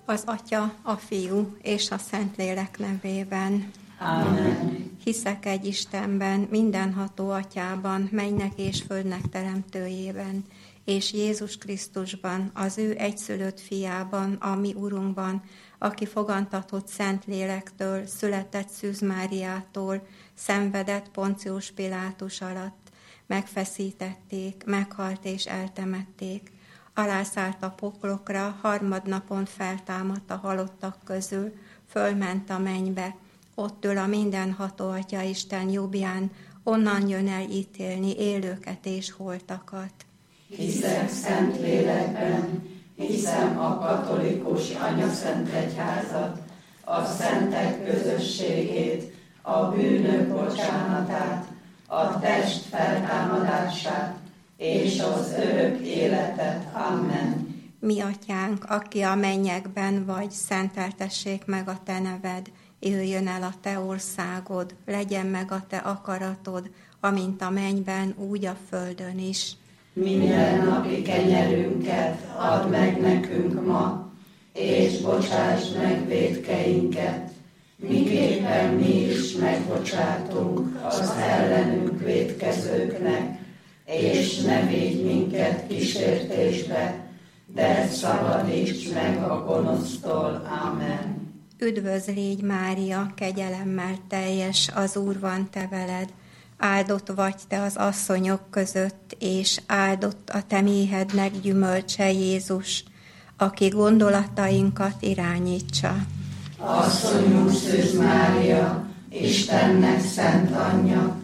Az Atya, a Fiú és a Szentlélek nevében. Amen. Hiszek egy Istenben, mindenható Atyában, mennynek és földnek teremtőjében, és Jézus Krisztusban, az ő egyszülött fiában, a mi Urunkban, aki fogantatott Szentlélektől, született Szűz Máriától, szenvedett Poncius Pilátus alatt, megfeszítették, meghalt és eltemették, alászállt a poklokra, harmadnapon feltámadt a halottak közül, fölment a mennybe, ott ül a mindenható Atya Isten jobbján, onnan jön el ítélni élőket és holtakat. Hiszek Szentlélekben, hiszem a katolikus Anyaszent Egyházat, a szentek közösségét, a bűnök bocsánatát, a test feltámadását és az örök életet. Amen. Mi Atyánk, aki a mennyekben vagy, szenteltessék meg a te neved, jöjjön el a te országod, legyen meg a te akaratod, amint a mennyben, úgy a földön is. Mindennapi kenyerünket add meg nekünk ma, és bocsásd meg vétkeinket, miképpen mi is megbocsátunk az ellenünk vétkezőknek, és ne védj minket kísértésbe, de szabadíts meg a gonosztól. Amen. Üdvözl légy, Mária, kegyelemmel teljes, az Úr van te veled, áldott vagy te az asszonyok között, és áldott a te méhednek gyümölcse Jézus, aki gondolatainkat irányítsa. Asszonyunk Szűz Mária, Istennek szent anyja,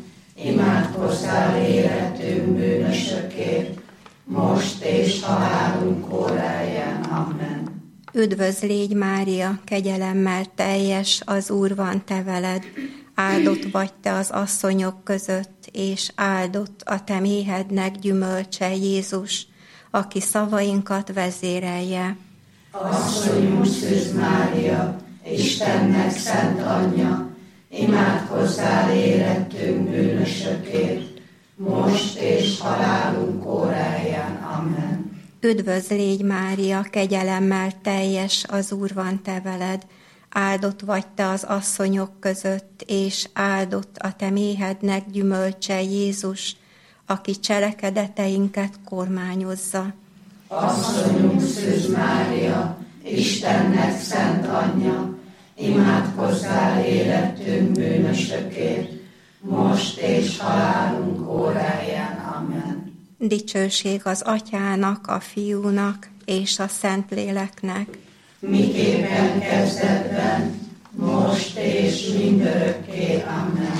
imádkozzál életünk bűnösökért, most és halálunk óráján. Amen. Üdvözl légy, Mária, kegyelemmel teljes, az Úr van te veled, áldott vagy te az asszonyok között, és áldott a te méhednek gyümölcse Jézus, aki szavainkat vezérelje. Asszonyunk Szűz Mária, Istennek szent anyja, imádkozzál életünk bűnösökért, most és halálunk óráján. Amen. Üdvözl légy, Mária, kegyelemmel teljes, az Úr van te veled, áldott vagy te az asszonyok között, és áldott a te méhednek gyümölcse Jézus, aki cselekedeteinket kormányozza. Asszonyunk Szűz Mária, Istennek szent anyja, imádkozzál életünk bűnösökért, most és halálunk óráján. Amen. Dicsőség az Atyának, a Fiúnak és a Szentléleknek, miképpen kezdetben, most és mindörökké. Amen.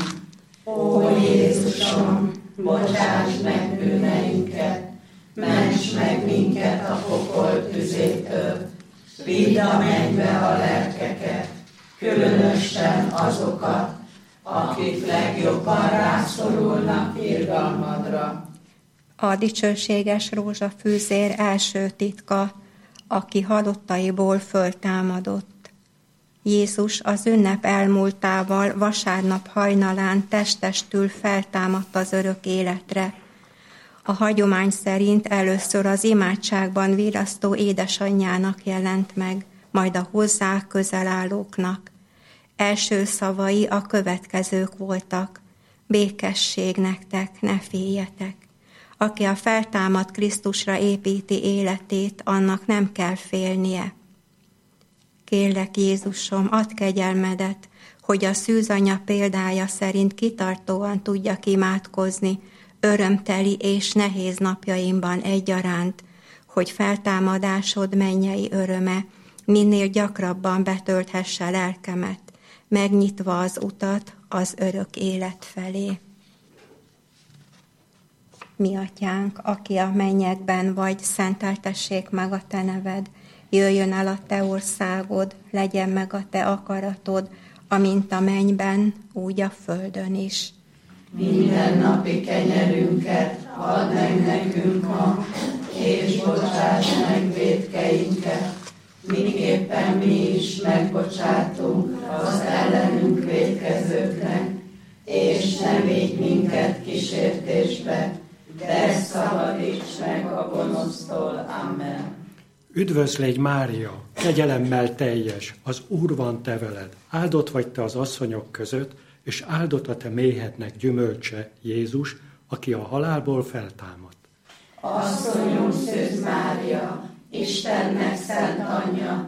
Ó Jézusom, bocsásd meg bűneinket, ments meg minket a pokol tüzétől, vidd a mennybe a lelkeket, különösen azokat, akik legjobban rászorulnak irgalmadra. A dicsőséges rózsafűzér első titka, aki halottaiból föltámadott. Jézus az ünnep elmúltával vasárnap hajnalán testestül feltámadt az örök életre. A hagyomány szerint először az imádságban virasztó édesanyjának jelent meg, majd a hozzá közel állóknak. Első szavai a következők voltak: békesség nektek, ne féljetek. Aki a feltámadt Krisztusra építi életét, annak nem kell félnie. Kérlek, Jézusom, add kegyelmedet, hogy a szűzanya példája szerint kitartóan tudjak imádkozni, örömteli és nehéz napjaimban egyaránt, hogy feltámadásod mennyei öröme minél gyakrabban betölthesse lelkemet, megnyitva az utat az örök élet felé. Mi Atyánk, aki a mennyekben vagy, szenteltessék meg a te neved, jöjjön el a te országod, legyen meg a te akaratod, amint a mennyben, úgy a földön is. Mindennapi kenyerünket add meg nekünk ma, és bocsáss meg vétkeinket, miképpen mi is megbocsátunk az ellenünk vétkezőknek, és ne védj minket kísértésbe, de szabadíts meg a gonosztól. Amen. Üdvözlégy Mária, kegyelemmel teljes, az Úr van te veled. Áldott vagy te az asszonyok között, és áldott a te méhednek gyümölcse, Jézus, aki a halálból feltámadt. Asszonyunk Szűz Mária, Istennek szent anyja,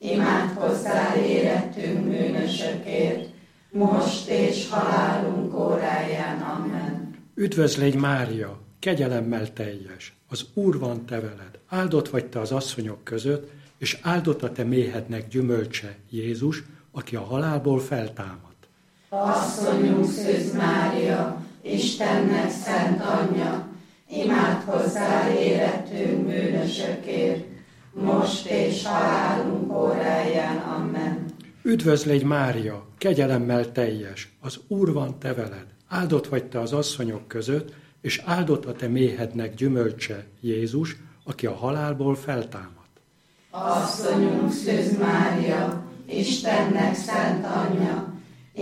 imádkozzál érettünk bűnösökért, most és halálunk óráján. Amen. Üdvözlégy Mária, kegyelemmel teljes, az Úr van te veled. Áldott vagy te az asszonyok között, és áldott a te méhednek gyümölcse, Jézus, aki a halálból feltámadt. Asszonyunk Szűz Mária, Istennek szent anyja, imádkozzál érettünk bűnösökért, most és halálunk óráján. Amen. Üdvözlégy Mária, kegyelemmel teljes, az Úr van te veled. Áldott vagy te az asszonyok között, és áldott a te méhednek gyümölcse, Jézus, aki a halálból feltámadt. Asszonyunk Szűz Mária, Istennek szent anyja,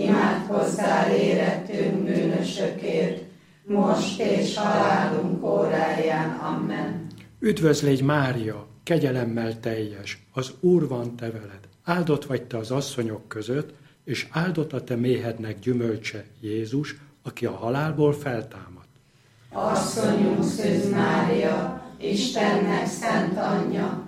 imádkozzál érettünk bűnösökért, most és halálunk óráján. Amen. Üdvözlégy Mária, kegyelemmel teljes, az Úr van te veled. Áldott vagy te az asszonyok között, és áldott a te méhednek gyümölcse, Jézus, aki a halálból feltámadt. Asszonyunk Szűz Mária, Istennek szent anyja,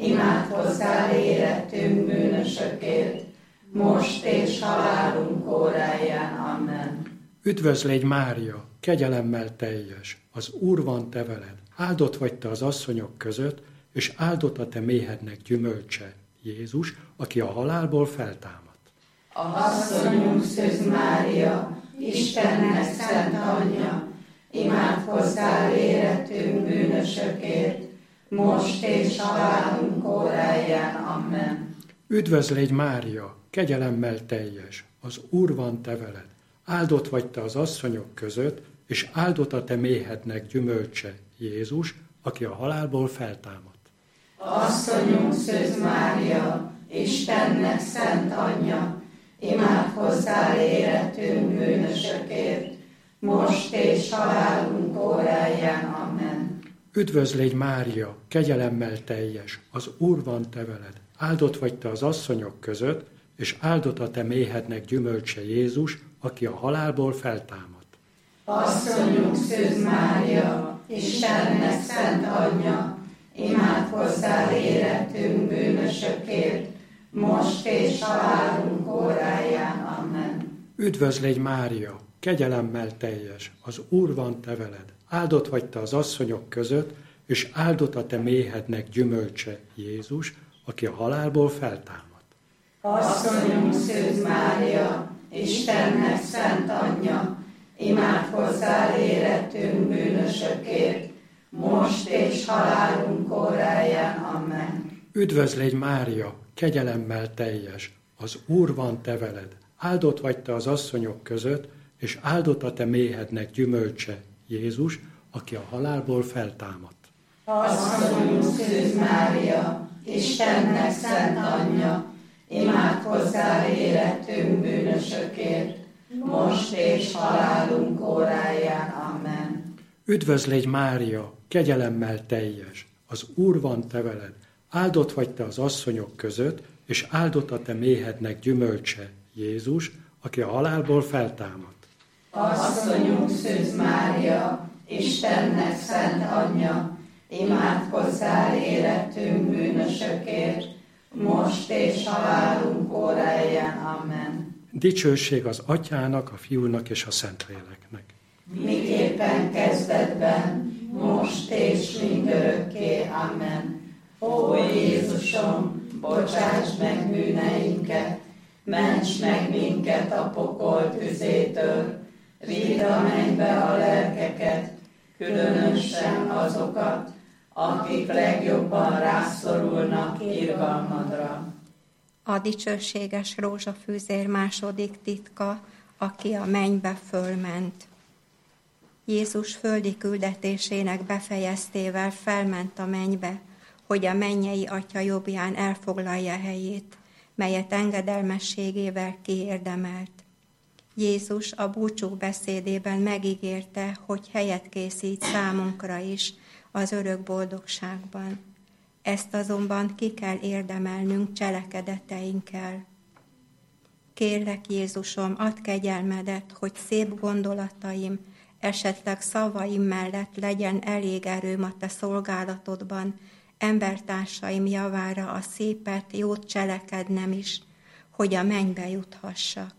imádkozzál érettünk bűnösökért, most és halálunk óráján. Amen. Üdvözlégy Mária, kegyelemmel teljes, az Úr van te veled. Áldott vagy te az asszonyok között, és áldott a te méhednek gyümölcse, Jézus, aki a halálból feltámadt. Asszonyunk Szűz Mária, Istennek szent anyja, imádkozzál érettünk bűnösökért, most és halálunk óráján. Amen. Üdvözlégy Mária, kegyelemmel teljes, az Úr van te veled. Áldott vagy te az asszonyok között, és áldott a te méhednek gyümölcse, Jézus, aki a halálból feltámadt. Asszonyunk Szűz Mária, Istennek szent anyja, imádkozzál érettünk bűnösökért, most és halálunk óráján. Amen. Üdvözlégy Mária, kegyelemmel teljes, az Úr van te veled. Áldott vagy te az asszonyok között, és áldott a te méhednek gyümölcse, Jézus, aki a halálból feltámadt. Asszonyunk Szűz Mária, Istennek szent anyja, imádkozzál érettünk bűnösökért, most és halálunk óráján. Amen. Üdvözlégy Mária, kegyelemmel teljes, az Úr van te veled. Áldott vagy te az asszonyok között, és áldott a te méhednek gyümölcse, Jézus, aki a halálból feltámadt. Asszonyunk Szűz Mária, Istennek szent anyja, imádkozzál érettünk bűnösökért, most és halálunk óráján. Amen. Üdvözlégy Mária, kegyelemmel teljes, az Úr van te veled. Áldott vagy te az asszonyok között, és áldott a te méhednek gyümölcse, Jézus, aki a halálból feltámadt. Asszonyunk Szűz Mária, Istennek szent anyja, imádkozzál érettünk bűnösökért, most és halálunk óráján. Amen. Üdvözlégy Mária, kegyelemmel teljes, az Úr van te veled. Áldott vagy te az asszonyok között, és áldott a te méhednek gyümölcse, Jézus, aki a halálból feltámadt. Asszonyunk Szűz Mária, Istennek szent anyja, imádkozzál érettünk bűnösökért, most és halálunk óráján. Amen. Dicsőség az Atyának, a Fiúnak és a Szentléleknek. Miképpen kezdetben, most és mindörökké. Amen. Ó Jézusom, bocsáss meg bűneinket, ments meg minket a pokol tüzétől, vidd a mennybe a lelkeket, különösen azokat, akik legjobban rászorulnak irgalmadra. A dicsőséges rózsafűzér második titka, aki a mennybe fölment. Jézus földi küldetésének befejeztével felment a mennybe, hogy a mennyei Atya jobbján elfoglalja helyét, melyet engedelmességével kiérdemelt. Jézus a búcsú beszédében megígérte, hogy helyet készít számunkra is az örök boldogságban. Ezt azonban ki kell érdemelnünk cselekedeteinkkel. Kérlek, Jézusom, add kegyelmedet, hogy szép gondolataim, esetleg szavaim mellett legyen elég erőm a te szolgálatodban, embertársaim javára a szépet, jót cselekednem is, hogy a mennybe juthassak.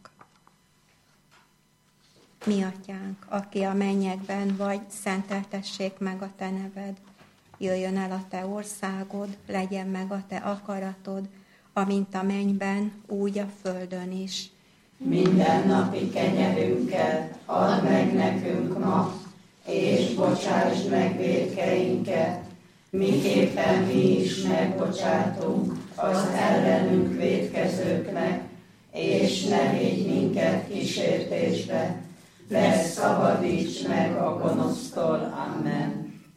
Mi atyánk, aki a mennyekben vagy, szenteltessék meg a te neved. Jöjjön el a te országod, legyen meg a te akaratod, amint a mennyben, úgy a földön is. Mindennapi kenyerünket add meg nekünk ma, és bocsásd meg vétkeinket, miképpen mi is megbocsátunk az ellenünk vétkezőknek, és ne védj minket kísértésbe, de szabadíts meg a gonosztól. Amen.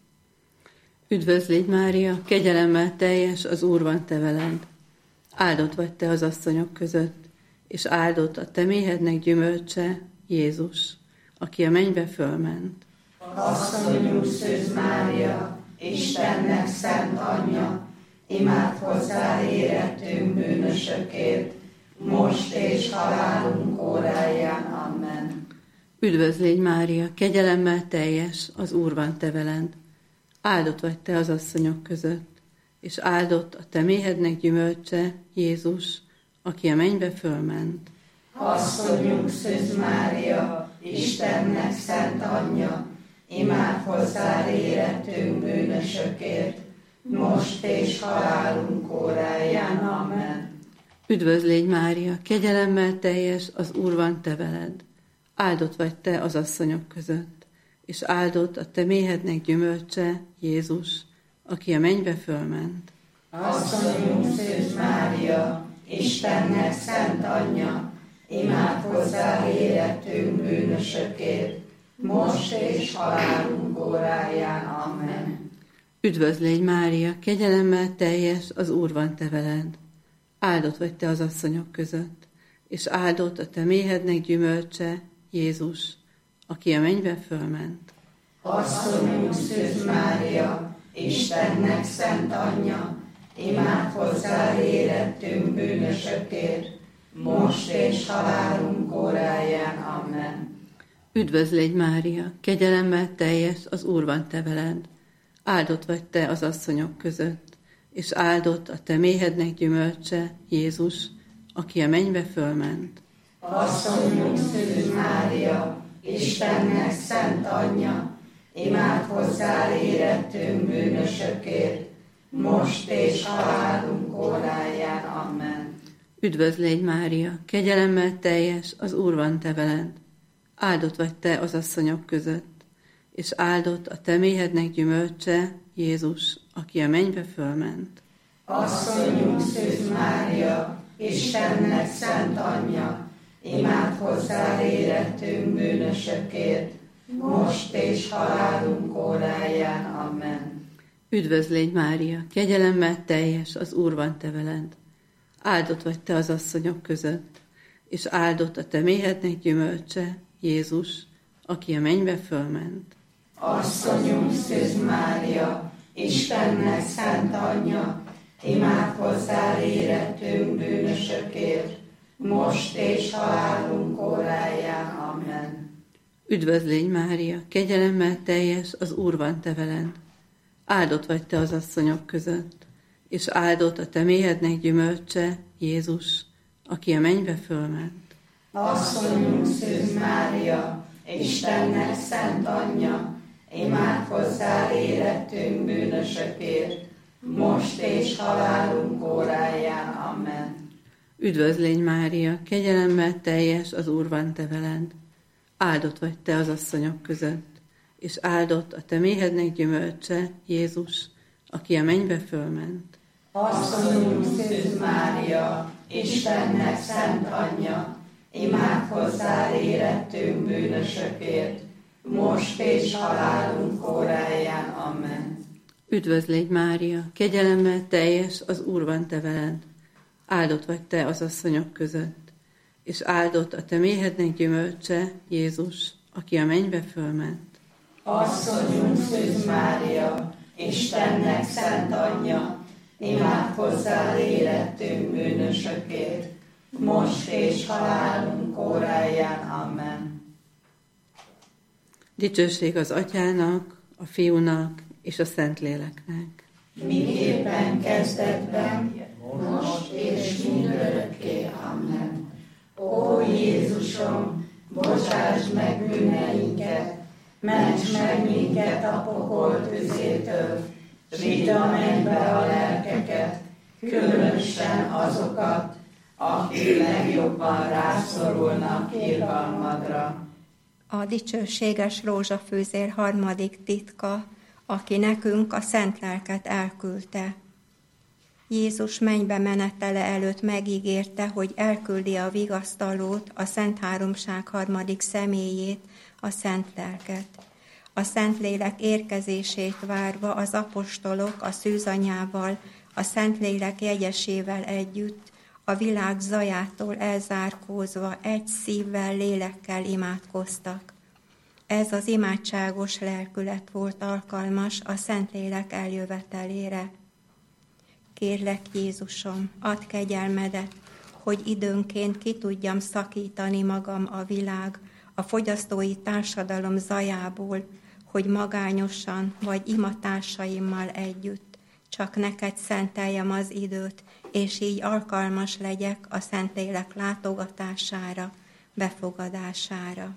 Üdvözl légy, Mária, kegyelemmel teljes, az Úr van te veled. Áldott vagy te az asszonyok között, és áldott a te méhednek gyümölcse, Jézus, aki a mennybe fölment. Asszonyunk Szűz Mária, Istennek szent anyja, imád hozzá érettünk bűnösökért, most és halálunk óráján. Amen. Üdvözl légy, Mária, kegyelemmel teljes, az Úr van te veled. Áldott vagy te az asszonyok között, és áldott a te méhednek gyümölcse, Jézus, aki a mennybe fölment. Asszonyunk Szűz Mária, Istennek szent anyja, imád hozzá érettünk bűnösökért, most és halálunk óráján. Amen. Üdvözl légy, Mária, kegyelemmel teljes, az Úr van te veled. Áldott vagy te az asszonyok között, és áldott a te méhednek gyümölcse, Jézus, aki a mennybe fölment. Asszonyunk Szűz Mária, Istennek szent anyja, imád hozzá érettünk bűnösökért, most és halálunk óráján. Amen. Üdvözl légy, Mária, kegyelemmel teljes, az Úr van te veled. Áldott vagy te az asszonyok között, és áldott a te méhednek gyümölcse, Jézus, aki a mennybe fölment. Asszonyunk Szűz Mária, Istennek szent anyja, imád hozzá érettünk bűnösökért, most és halálunk óráján. Amen. Üdvözl légy, Mária, kegyelemmel teljes, az Úr van te veled. Áldott vagy te az asszonyok között, és áldott a te méhednek gyümölcse, Jézus, aki a mennybe fölment. Asszonyunk Szűz Mária, Istennek szent anyja, imád hozzá érettünk bűnösökért, most és halálunk óráján. Amen. Üdvözl légy, Mária, kegyelemmel teljes, az Úr van te veled. Áldott vagy te az asszonyok között, és áldott a te méhednek gyümölcse, Jézus, aki a mennybe fölment. Asszonyunk Szűz Mária, Istennek szent anyja, imád hozzá érettünk bűnösökért, most és halálunk óráján. Amen. Üdvözl légy, Mária, kegyelemmel teljes, az Úr van te veled. Áldott vagy te az asszonyok között, és áldott a te méhednek gyümölcse, Jézus, aki a mennybe fölment. Asszonyunk Szűz Mária, Istennek szent anyja, imád hozzá érettünk bűnösökért, most és halálunk óráján. Amen. Üdvözl légy, Mária, kegyelemmel teljes, az Úr van te veled. Áldott vagy te az asszonyok között, és áldott a te méhednek gyümölcse, Jézus, aki a mennybe fölment. Asszonyunk Szűz Mária, Istennek szent anyja, imád hozzá érettünk bűnösökért, most és halálunk óráján. Amen. Üdvözl légy, Mária, kegyelemmel teljes, az Úr van te veled. Áldott vagy te az asszonyok között, és áldott a te méhednek gyümölcse, Jézus, aki a mennybe fölment. Asszonyunk Szűz Mária, Istennek szent anyja, imád hozzá érettünk bűnösökért, most és halálunk óráján. Amen. Üdvözl légy, Mária, kegyelemmel teljes, az Úr van te veled. Áldott vagy te az asszonyok között, és áldott a te méhednek gyümölcse, Jézus, aki a mennybe fölment. Asszonyunk Szűz Mária, Istennek szent anyja, imádkozzál érettünk bűnösökért, most és halálunk óráján. Amen. Dicsőség az Atyának, a Fiúnak és a Szentléleknek. Miképpen kezdetben, most és mindörökké. Amen. Ó Jézusom, bocsáss meg bűneinket, ments meg minket a pokol tüzétől, vidd a mennybe a lelkeket, különösen azokat, akik legjobban rászorulnak irgalmadra. A dicsőséges rózsafűzér harmadik titka, aki nekünk a szent lelket elküldte. Jézus mennybe menetele előtt megígérte, hogy elküldi a vigasztalót, a Szent Háromság harmadik személyét, a Szent Lelket. A Szentlélek érkezését várva az apostolok a szűzanyával, a Szentlélek jegyesével együtt, a világ zajától elzárkózva egy szívvel, lélekkel imádkoztak. Ez az imádságos lelkület volt alkalmas a Szentlélek eljövetelére. Kérlek, Jézusom, add kegyelmedet, hogy időnként ki tudjam szakítani magam a világ, a fogyasztói társadalom zajából, hogy magányosan vagy imatársaimmal együtt csak neked szenteljem az időt, és így alkalmas legyek a Szentlélek látogatására, befogadására.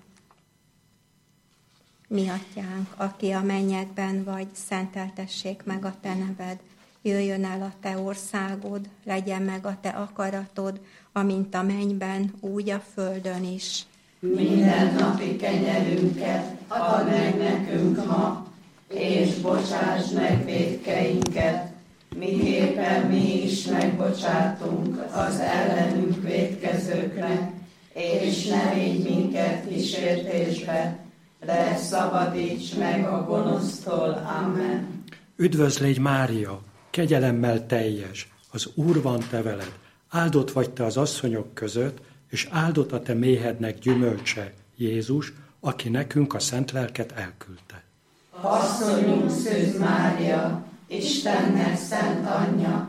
Mi Atyánk, aki a mennyekben vagy, szenteltessék meg a te neved, jöjjön el a te országod, legyen meg a te akaratod, amint a mennyben, úgy a földön is. Minden napi kenyerünket add meg nekünk ma, és bocsáss meg vétkeinket, miképpen mi is megbocsátunk az ellenünk vétkezőknek, és ne vigy minket kísértésbe, de szabadíts meg a gonosztól. Amen. Üdvözlégy Mária, kegyelemmel teljes, az Úr van te veled, áldott vagy te az asszonyok között, és áldott a te méhednek gyümölcse, Jézus, aki nekünk a szent lelket elküldte. Asszonyunk Szűz Mária, Istennek szent anyja,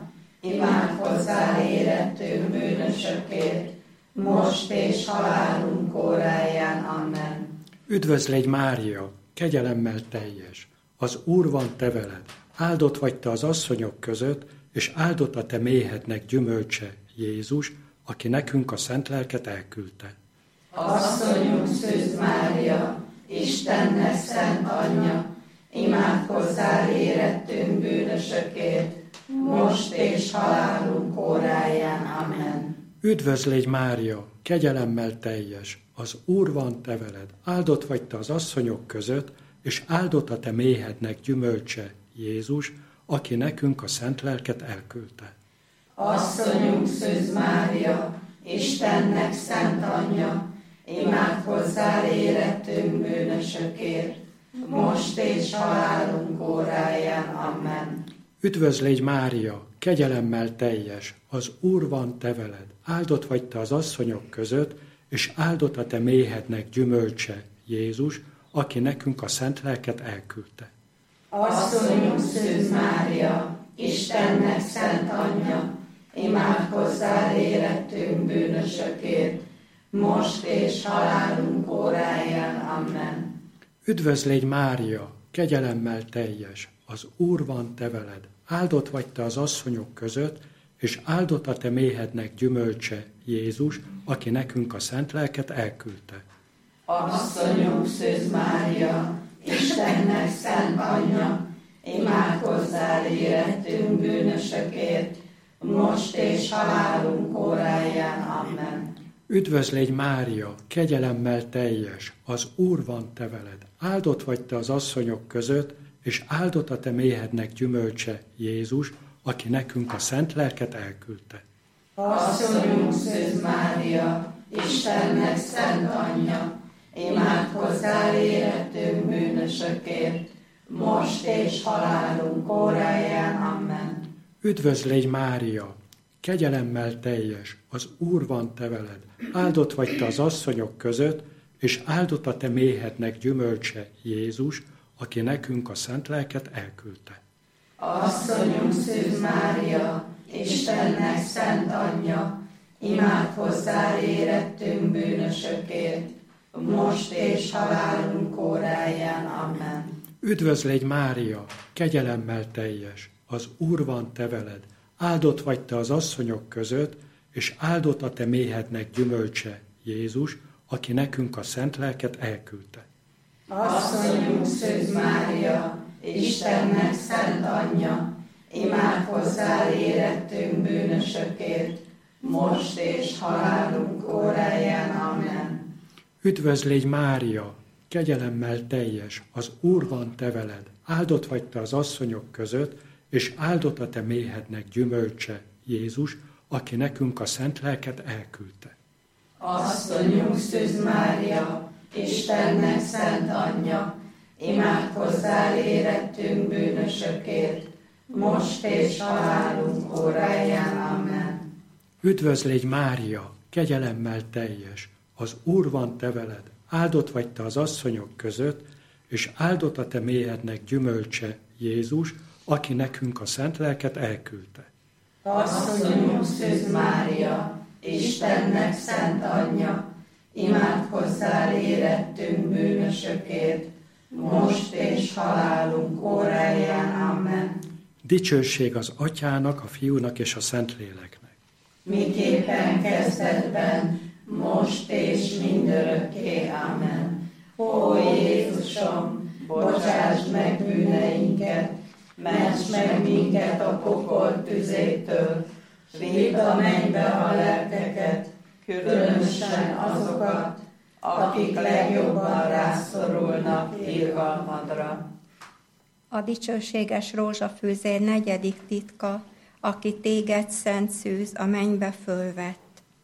imádkozzál érettünk bűnösökért, most és halálunk óráján. Amen. Üdvözlégy Mária, kegyelemmel teljes, az Úr van te veled, áldott vagy te az asszonyok között, és áldott a te méhednek gyümölcse, Jézus, aki nekünk a szent lelket elküldte. Asszonyunk Szűz Mária, Istennek szent anyja, imádkozzál érettünk bűnösökért, most és halálunk óráján. Amen. Üdvözlégy Mária, kegyelemmel teljes, az Úr van te veled, áldott vagy te az asszonyok között, és áldott a te méhednek gyümölcse, Jézus, aki nekünk a szent lelket elküldte. Asszonyunk Szűz Mária, Istennek szent anyja, imádkozzál érettünk bűnösökért, most és halálunk óráján. Amen. Üdvözlégy Mária, kegyelemmel teljes, az Úr van te veled, áldott vagy te az asszonyok között, és áldott a te méhednek gyümölcse, Jézus, aki nekünk a szent lelket elküldte. Asszonyunk Szűz Mária, Istennek szent anyja, imádkozzál érettünk bűnösökért, most és halálunk óráján. Amen. Üdvözlégy Mária, kegyelemmel teljes, az Úr van te veled, áldott vagy te az asszonyok között, és áldott a te méhednek gyümölcse, Jézus, aki nekünk a szent lelket elküldte. Asszonyunk Szűz Mária, Istennek szent anyja, imádkozzál érettünk bűnösökért, most és halálunk óráján. Amen. Üdvözlégy Mária, kegyelemmel teljes, az Úr van te veled, áldott vagy te az asszonyok között, és áldott a te méhednek gyümölcse, Jézus, aki nekünk a szent lelket elküldte. Asszonyunk Szűz Mária, Istennek szent anyja, imádkozzál érettünk bűnösökért, most és halálunk óráján. Amen. Üdvözlégy Mária, kegyelemmel teljes, az Úr van te veled, áldott vagy te az asszonyok között, és áldott a te méhednek gyümölcse, Jézus, aki nekünk a szent lelket elküldte. Asszonyunk Szűz Mária, Istennek szent anyja, imádkozzál érettünk bűnösökért, most és halálunk óráján. Amen. Üdvözlégy Mária, kegyelemmel teljes, az Úr van te veled, áldott vagy te az asszonyok között, és áldott a te méhednek gyümölcse, Jézus, aki nekünk a szent lelket elküldte. Asszonyunk Szűz Mária, Istennek szent anyja, imádkozzál érettünk bűnösökért, most és halálunk óráján. Amen. Üdvözlégy Mária, kegyelemmel teljes, az Úr van te veled, áldott vagy te az asszonyok között, és áldott a te méhednek gyümölcse, Jézus, aki nekünk a szent lelket elküldte. Asszonyunk Szűz Mária, Istennek szent anyja, imádkozzál érettünk bűnösökért, most és halálunk óráján. Amen. Üdvözlégy Mária, kegyelemmel teljes, az Úr van te veled, áldott vagy te az asszonyok között, és áldott a te méhednek gyümölcse, Jézus, aki nekünk a szent lelket elküldte. Asszonyunk Szűz Mária, Istennek szent anyja, imádkozzál érettünk bűnösökért, most és halálunk óráján. Amen. Dicsőség az Atyának, a Fiúnak és a Szentléleknek. Miképpen kezdetben, most és mindörökké. Amen. Ó Jézusom, bocsásd meg bűneinket, ments meg minket a pokol tüzétől, vidd a mennybe a lelkeket, különösen azokat, akik legjobban rászorulnak irgalmadra. A dicsőséges rózsafűzér 4. titka, aki téged, Szent Szűz, a mennybe fölvett.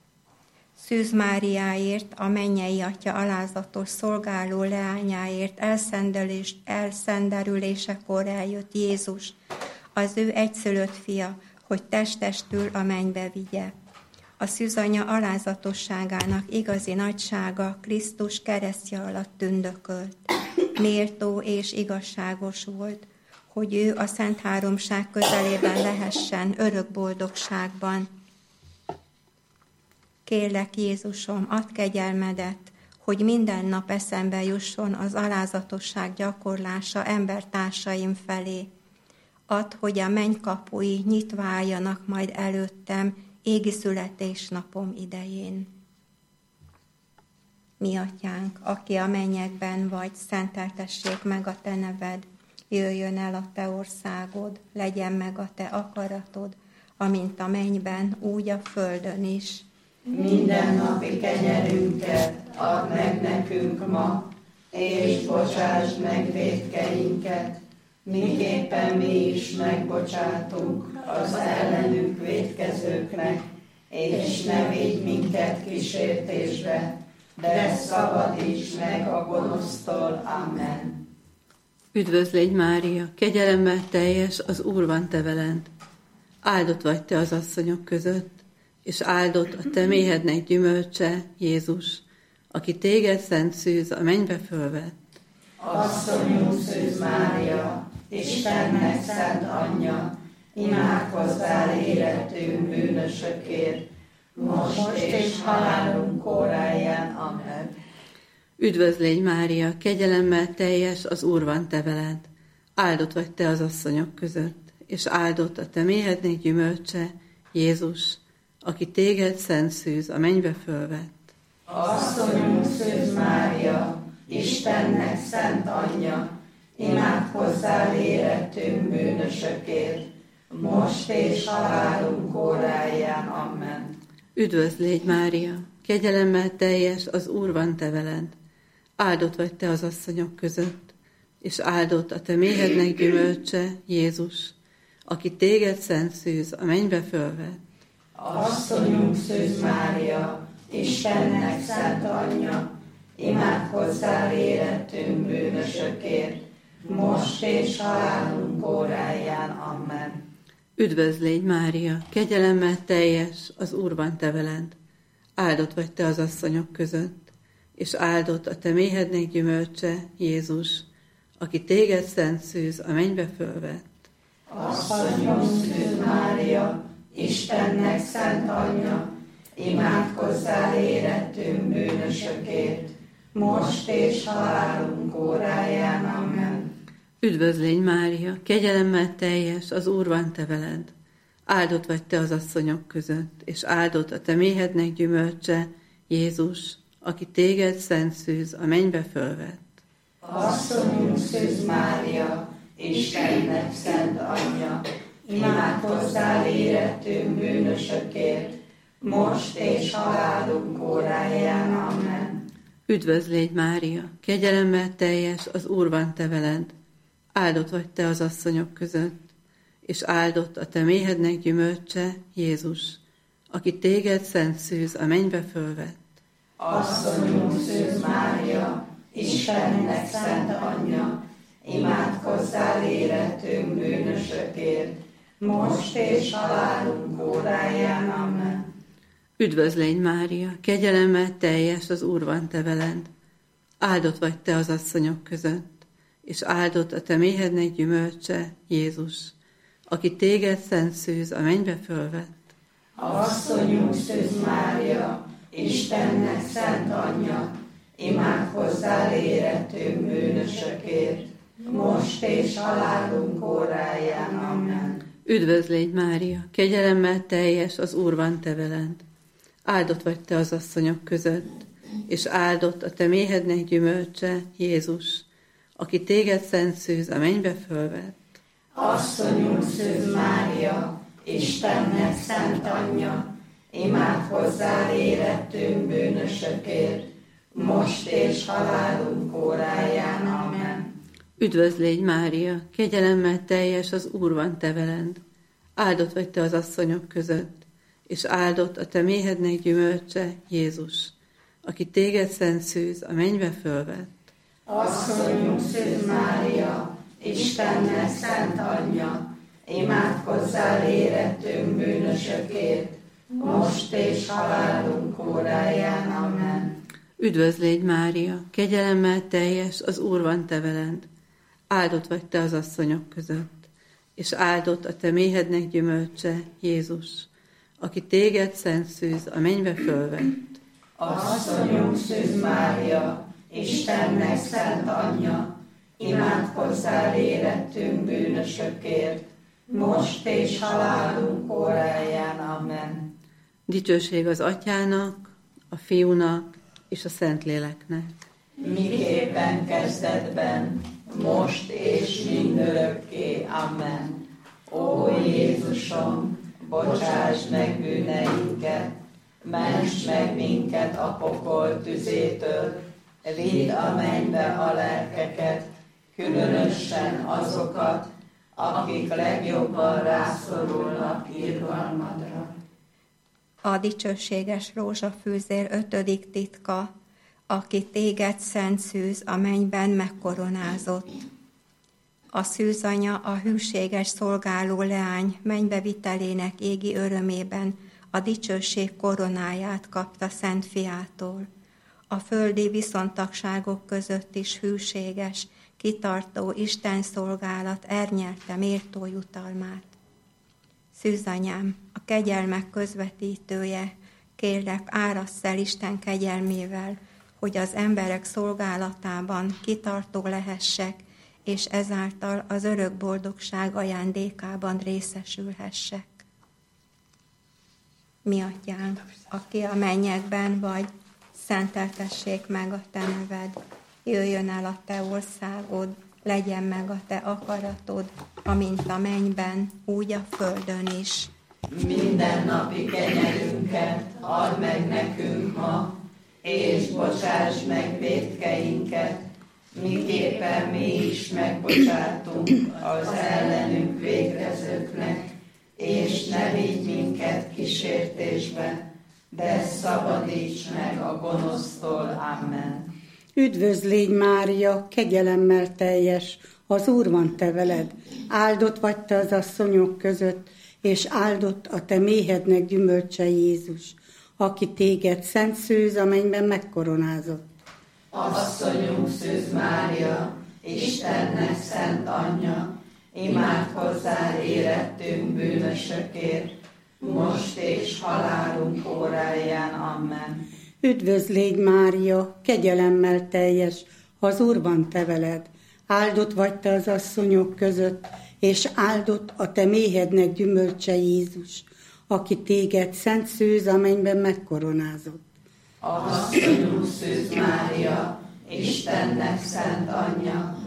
Szűz Máriáért, a mennyei Atya alázatos szolgáló leányáért elszenderülésekor eljött Jézus, az ő egyszülött fia, hogy testestül a mennybe vigye. A szűzanya alázatosságának igazi nagysága Krisztus keresztje alatt tündökölt. Méltó és igazságos volt, hogy ő a Szent Háromság közelében lehessen örök boldogságban. Kérlek, Jézusom, add kegyelmedet, hogy minden nap eszembe jusson az alázatosság gyakorlása embertársaim felé. Add, hogy a mennykapui nyitva álljanak majd előttem égi születésnapom idején. Mi Atyánk, aki a mennyekben vagy, szenteltessék meg a te neved, jöjjön el a te országod, legyen meg a te akaratod, amint a mennyben, úgy a földön is. Mindennapi kenyerünket add meg nekünk ma, és bocsásd meg vétkeinket, miképpen mi is megbocsátunk az ellenünk vétkezőknek, és ne védj minket kísértésbe, de szabadíts meg a gonosztól. Amen. Üdvözlégy Mária, kegyelemmel teljes, az Úr van te veled. Áldott vagy te az asszonyok között, és áldott a te méhednek gyümölcse, Jézus, aki téged, Szent Szűz, a mennybe fölvett. Asszonyunk Szűz Mária, Istennek szent anyja, imádkozzál érettünk bűnösökért, most és halálunk óráján. Amen. Üdvözlégy Mária, kegyelemmel teljes, az Úr van te veled. Áldott vagy te az asszonyok között, és áldott a te méhednek gyümölcse, Jézus, aki téged, Szent Szűz, a mennybe fölvett. Asszonyunk Szűz Mária, Istennek szent anyja, imádkozzál érettünk bűnösökért, most és halálunk óráján. Amen. Üdvözlégy Mária, kegyelemmel teljes, az Úr van te veled. Áldott vagy te az asszonyok között, és áldott a te méhednek gyümölcse, Jézus, aki téged, Szent Szűz, a mennybe fölvett. Asszonyunk Szűz Mária, Istennek szent anyja, imádkozzál érettünk bűnösökért, most és halálunk óráján. Amen. Üdvözlégy Mária, kegyelemmel teljes, az Úr van te veled. Áldott vagy te az asszonyok között, és áldott a te méhednek gyümölcse, Jézus, aki téged, Szent Szűz, a mennybe fölvett. Asszonyom Szűz Mária, Istennek szent anyja, imádkozzál érettünk bűnösökért, most és halálunk óráján. Amen. Üdvözlégy Mária, kegyelemmel teljes, az Úr van te veled. Áldott vagy te az asszonyok között, és áldott a te méhednek gyümölcse, Jézus, aki téged szent szűz a mennybe fölvett. Asszonyunk Szűz Mária, Istennek szent anyja, imádkozzál érettünk bűnösökért, most és halálunk óráján. Amen. Üdvözlégy Mária, kegyelemmel teljes, az Úr van te veled. Áldott vagy te az asszonyok között, és áldott a te méhednek gyümölcse, Jézus, aki téged szent szűz a mennybe fölvett. Asszonyunk Szűz Mária, Istennek szent anyja, imádkozzál érettünk bűnösökért, most és halálunk óráján. Amen. Üdvözlégy Mária, kegyelemmel teljes, az Úr van te veled. Áldott vagy te az asszonyok között, és áldott a te méhednek gyümölcse, Jézus, aki téged szent szűz a mennybe fölvett. Asszonyunk Szűz Mária, Istennek szent anyja, imádkozzál érettünk bűnösökért, most és halálunk óráján. Amen. Üdvözlégy Mária, kegyelemmel teljes, az Úr van te veled. Áldott vagy te az asszonyok között, és áldott a te méhednek gyümölcse, Jézus, aki téged szent szűz a mennybe fölvett. Asszonyunk Szűz Mária, Istennek szent anyja, imádkozzál érettünk bűnösökért, most és halálunk óráján. Amen. Üdvözlégy Mária, kegyelemmel teljes, az Úr van te veled. Áldott vagy te az asszonyok között, és áldott a te méhednek gyümölcse, Jézus, aki téged szent szűz a mennybe fölvett. Asszonyunk Szűz Mária, Istennek szent anyja, imádkozzál érettünk bűnösökért, most és halálunk óráján. Amen. Üdvözlégy Mária, kegyelemmel teljes, az Úr van te veled. Áldott vagy te az asszonyok között, és áldott a te méhednek gyümölcse, Jézus, aki téged szent szűz a mennybe fölvett. Asszonyunk Szűz Mária, Istennek szent anyja, imádkozzál érettünk bűnösökért, most és halálunk óráján. Amen. Dicsőség az Atyának, a Fiúnak és a Szentléleknek. Miképpen kezdetben, most és mindörökké. Amen. Ó Jézusom, bocsáss meg bűneinket, ments meg minket a pokol tüzétől, vidd a mennybe a lelkeket, különösen azokat, akik legjobban rászorulnak irgalmadra. A dicsőséges rózsafűzér 5. titka, aki téged szent szűz a mennyben megkoronázott. A szűzanya a hűséges szolgáló leány mennybevitelének égi örömében a dicsőség koronáját kapta Szent Fiától. A földi viszontagságok között is hűséges, kitartó Isten szolgálat ernyelte méltó jutalmát. Szűzanyám, a kegyelmek közvetítője, kérlek, árasssz el Isten kegyelmével, hogy az emberek szolgálatában kitartó lehessek, és ezáltal az örök boldogság ajándékában részesülhessek. Mi Atyánk, aki a mennyekben vagy, szenteltessék meg a te neved, jöjjön el a te országod, legyen meg a te akaratod, amint a mennyben, úgy a földön is. Mindennapi kenyerünket add meg nekünk ma, és bocsáss meg vétkeinket, miképpen mi is megbocsátunk az ellenünk vétkezőknek, és ne vigy minket kísértésbe, de szabadíts meg a gonosztól. Amen. Üdvözlégy Mária, kegyelemmel teljes, az Úr van te veled, áldott vagy te az asszonyok között, és áldott a te méhednek gyümölcse, Jézus, aki téged szent szűz a mennyben megkoronázott. Asszonyunk Szűz Mária, Istennek szent anyja, imádkozzál érettünk bűnösökért, most és halálunk óráján. Amen. Üdvözl légy, Mária, kegyelemmel teljes, az Úr van te veled. Áldott vagy te az asszonyok között, és áldott a te méhednek gyümölcse Jézus, aki téged szent szűz a mennyben megkoronázott. Asszonyunk Szűz Mária, Istennek szent anyja,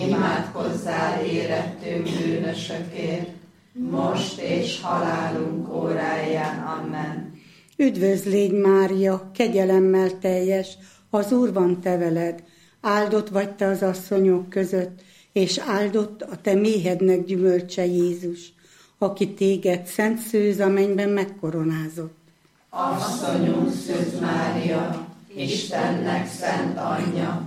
imádkozzál érettünk bűnösökért, most és halálunk óráján. Amen. Üdvözl légy, Mária, kegyelemmel teljes, az Úr van te veled. Áldott vagy te az asszonyok között, és áldott a te méhednek gyümölcse Jézus, aki téged szent szűz a mennyben megkoronázott. Asszonyunk Szűz Mária, Istennek szent anyja,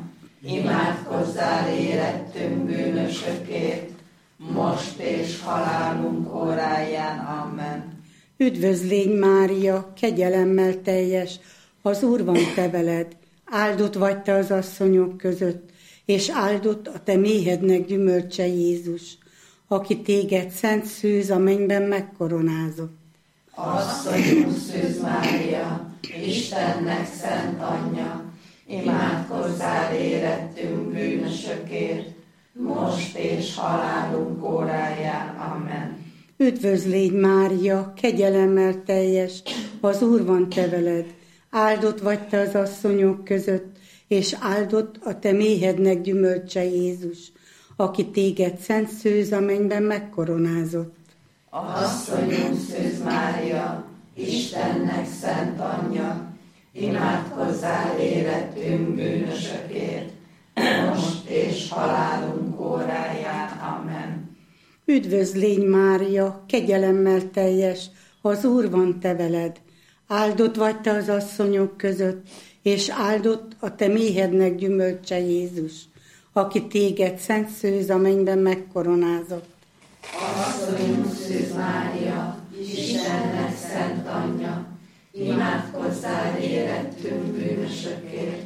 imádkozzál érettünk bűnösökért, most és halálunk óráján. Amen. Üdvözl légy, Mária, kegyelemmel teljes, az Úr van te veled. Áldott vagy te az asszonyok között, és áldott a te méhednek gyümölcse Jézus, aki téged szent szűz a mennyben megkoronázott. Asszonyunk Szűz Mária, Istennek szent anyja, imádkozzál érettünk bűnösökért, most és halálunk óráján. Amen. Üdvözl légy, Mária, kegyelemmel teljes, az Úr van te veled. Áldott vagy te az asszonyok között, és áldott a te méhednek gyümölcse Jézus, aki téged szent szűz a mennyben megkoronázott. Asszonyunk Szűz Mária, Istennek szent anyja, imádkozzál érettünk bűnösökért, most és halálunk óráján. Amen. Üdvözl légy, Mária, kegyelemmel teljes, az Úr van te veled. Áldott vagy te az asszonyok között, és áldott a te méhednek gyümölcse Jézus, aki téged szent szűz a mennyben megkoronázott. Asszonyunk Szűz Mária, Istennek szent anyja, imádkozzál érettünk bűnösökért,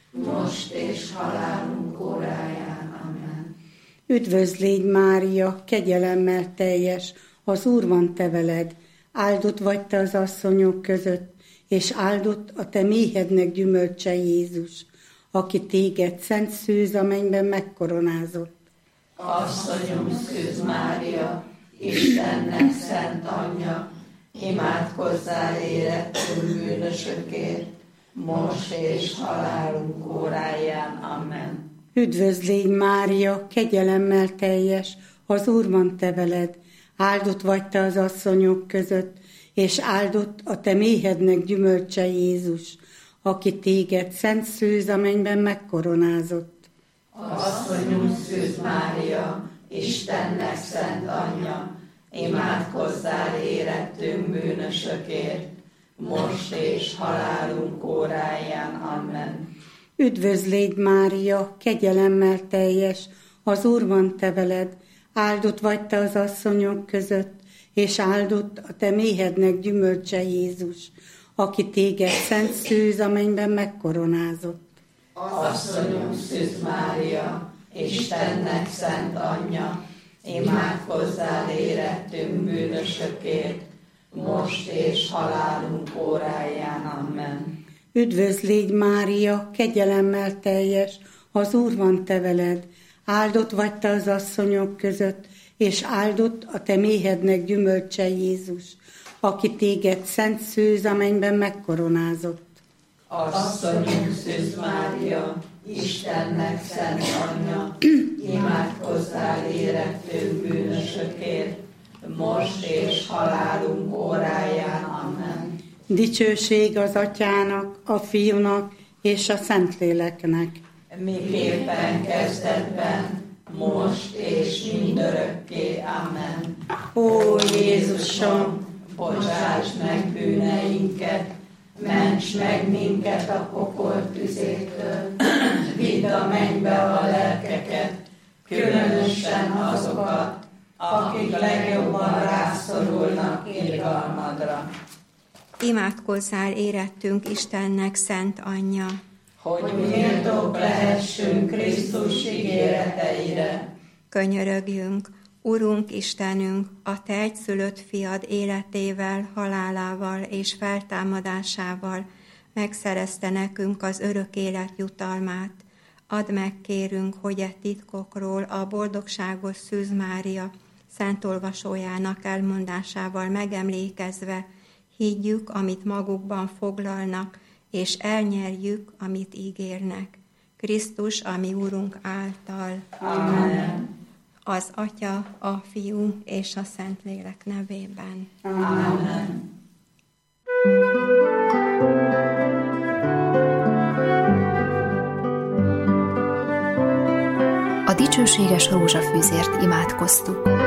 most és halálunk óráján. Amen. Üdvözl légy, Mária, kegyelemmel teljes, az Úr van te veled. Áldott vagy te az asszonyok között, és áldott a te méhednek gyümölcse Jézus, aki téged szent szűz a mennyben megkoronázott. Asszonyunk Szűz Mária, Istennek szent anyja, imádkozzál érettünk bűnösökért, most és halálunk óráján. Amen. Üdvözl légy, Mária, kegyelemmel teljes, az Úr van te veled. Áldott vagy te az asszonyok között, és áldott a te méhednek gyümölcse Jézus, aki téged szent szűz a mennyben megkoronázott. Asszonyunk Szűz Mária, Istennek szent anyja, imádkozzál érettünk bűnösökért, most és halálunk óráján. Amen. Üdvözl légy, Mária, kegyelemmel teljes, az Úr van te veled. Áldott vagy te az asszonyok között, és áldott a te méhednek gyümölcse Jézus, aki téged szent szűz a mennyben megkoronázott. Asszonyunk Szűz Mária, Istennek szent anyja, imádkozzál érettünk bűnösökért, most és halálunk óráján. Amen. Üdvözl légy, Mária, kegyelemmel teljes, az Úr van te veled. Áldott vagy te az asszonyok között, és áldott a te méhednek gyümölcse Jézus, aki téged szent szűz a mennyben megkoronázott. Asszonyunk Szűz Mária, Istennek szent anyja, imádkozzál érettünk bűnösökért, most és halálunk óráján. Amen. Dicsőség az Atyának, a Fiúnak és a Szentléleknek. Miképpen kezdetben, most és mindörökké. Amen. Ó Jézusom, bocsáss meg bűneinket, ments meg minket a pokol tüzétől, vidd a mennybe a lelkeket, különösen azokat, akik legjobban rászorulnak irgalmadra. Imádkozzál érettünk Istennek szent anyja, hogy méltók lehessünk Krisztus ígéreteire. Könyörögjünk, Urunk Istenünk, a Te egyszülött fiad életével, halálával és feltámadásával megszerezte nekünk az örök élet jutalmát. Add meg, kérünk, hogy e titkokról a boldogságos Szűz Mária szentolvasójának elmondásával megemlékezve higgyük, amit magukban foglalnak, és elnyerjük, amit ígérnek. Krisztus, a mi Urunk által. Amen. Az Atya, a Fiú és a Szentlélek nevében. Amen. A dicsőséges rózsafűzért imádkoztuk.